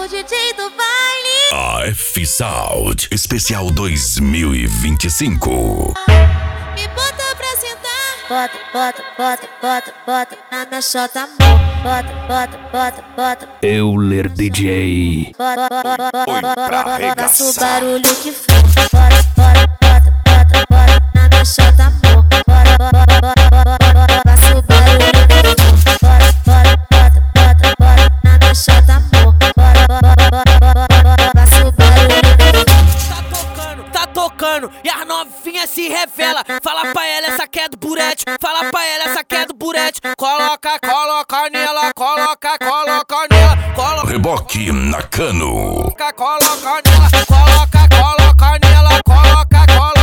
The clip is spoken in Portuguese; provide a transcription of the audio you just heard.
o DJ do baile. AF Sound Especial 2025. Me bota pra sentar. Bota, bota, bota, bota, bota na minha chota, amor. Bota, bota, bota, bota. Euler DJ. Bota, bota, bota, Oi, pra bota, arregaçar. faça o barulho que faz. Bota, bota, bota, bota, bota na minha chota, amor. Bota, bota, bota, bota, bota, faça o barulho que faz. Bota, bota, bota, bota, bota na minha chota, amor. Bota, bota, bota, bota, bota, faça o barulho que faz. Tá tocando, e as novinhas se revela. Fala pra ela, essa que é do burete. Fala pra ela, essa que é do burete. Coloca, coloca nela, coloca, coloca nela. Coloca, Reboque na Cano. coloca nela, coloca, coloca nela, coloca, coloca.